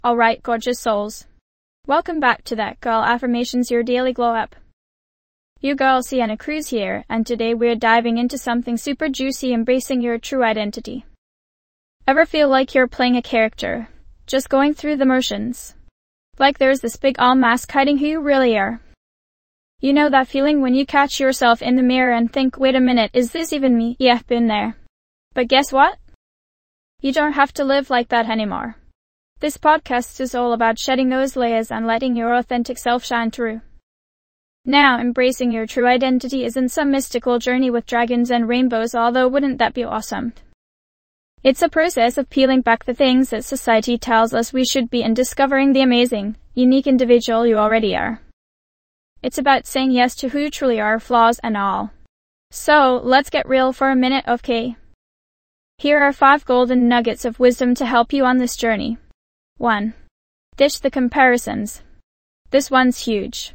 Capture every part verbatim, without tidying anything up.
Alright, gorgeous souls. Welcome back to That Girl Affirmations, your daily glow up. Your girl Sienna Cruz here, and today we're diving into something super juicy, embracing your true identity. Ever feel like you're playing a character, just going through the motions? Like there's this big all mask hiding who you really are. You know that feeling when you catch yourself in the mirror and think, wait a minute, is this even me? Yeah, been there. But guess what? You don't have to live like that anymore. This podcast is all about shedding those layers and letting your authentic self shine through. Now, embracing your true identity isn't some mystical journey with dragons and rainbows, although wouldn't that be awesome? It's a process of peeling back the things that society tells us we should be and discovering the amazing, unique individual you already are. It's about saying yes to who you truly are, flaws and all. So, let's get real for a minute, okay? Here are five golden nuggets of wisdom to help you on this journey. one. Ditch the comparisons. This one's huge.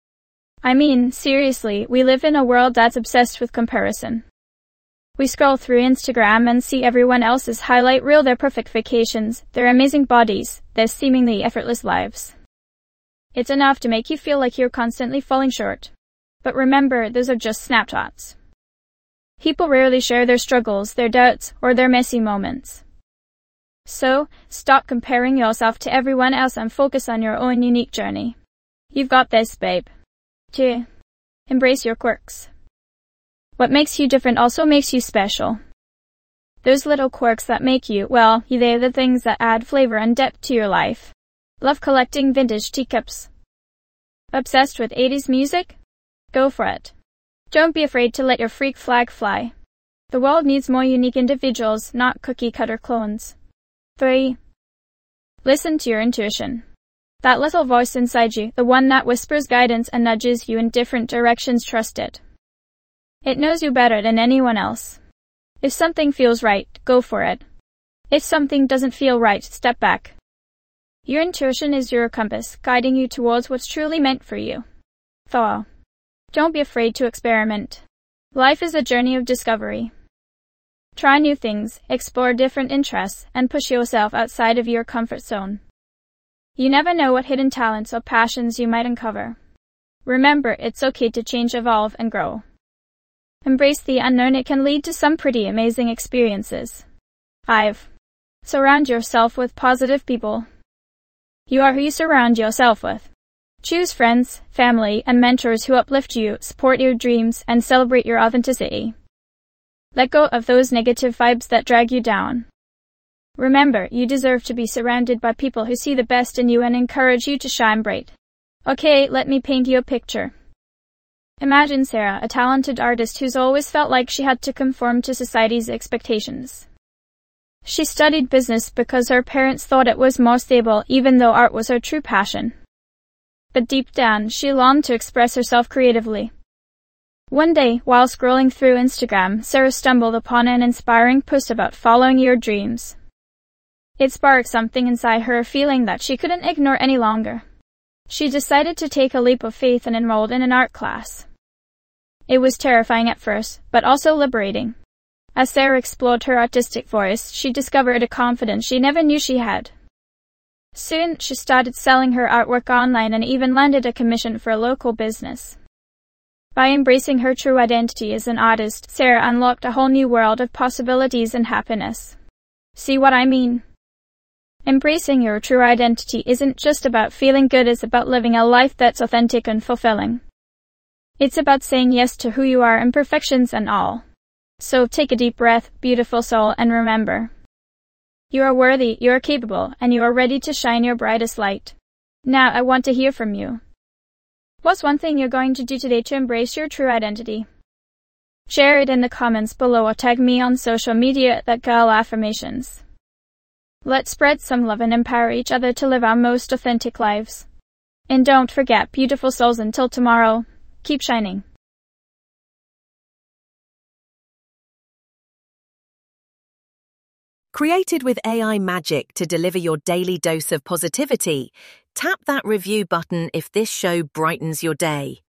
I mean, seriously, we live in a world that's obsessed with comparison. We scroll through Instagram and see everyone else's highlight reel, their perfect vacations, their amazing bodies, their seemingly effortless lives. It's enough to make you feel like you're constantly falling short. But remember, those are just snapshots. People rarely share their struggles, their doubts, or their messy moments. So, stop comparing yourself to everyone else and focus on your own unique journey. You've got this, babe. two. Embrace your quirks. What makes you different also makes you special. Those little quirks that make you, well, they're the things that add flavor and depth to your life. Love collecting vintage teacups? Obsessed with eighties music? Go for it. Don't be afraid to let your freak flag fly. The world needs more unique individuals, not cookie-cutter clones. three. Listen to your intuition. That little voice inside you, the one that whispers guidance and nudges you in different directions, trust it. It knows you better than anyone else. If something feels right, go for it. If something doesn't feel right, step back. Your intuition is your compass, guiding you towards what's truly meant for you. four. Don't be afraid to experiment. Life is a journey of discovery. Try new things, explore different interests, and push yourself outside of your comfort zone. You never know what hidden talents or passions you might uncover. Remember, it's okay to change, evolve, and grow. Embrace the unknown, it can lead to some pretty amazing experiences. five. Surround yourself with positive people. You are who you surround yourself with. Choose friends, family, and mentors who uplift you, support your dreams, and celebrate your authenticity. Let go of those negative vibes that drag you down. Remember, you deserve to be surrounded by people who see the best in you and encourage you to shine bright. Okay, let me paint you a picture. Imagine Sarah, a talented artist who's always felt like she had to conform to society's expectations. She studied business because her parents thought it was more stable, even though art was her true passion. But deep down, she longed to express herself creatively. One day, while scrolling through Instagram, Sarah stumbled upon an inspiring post about following your dreams. It sparked something inside her, a feeling that she couldn't ignore any longer. She decided to take a leap of faith and enrolled in an art class. It was terrifying at first, but also liberating. As Sarah explored her artistic voice, she discovered a confidence she never knew she had. Soon, she started selling her artwork online and even landed a commission for a local business. By embracing her true identity as an artist, Sarah unlocked a whole new world of possibilities and happiness. See what I mean? Embracing your true identity isn't just about feeling good, it's about living a life that's authentic and fulfilling. It's about saying yes to who you are, imperfections and all. So take a deep breath, beautiful soul, and remember. You are worthy, you are capable, and you are ready to shine your brightest light. Now I want to hear from you. What's one thing you're going to do today to embrace your true identity? Share it in the comments below or tag me on social media at That Girl Affirmations. Let's spread some love and empower each other to live our most authentic lives. And don't forget, beautiful souls, until tomorrow, keep shining. Created with A I magic to deliver your daily dose of positivity, tap that review button if this show brightens your day.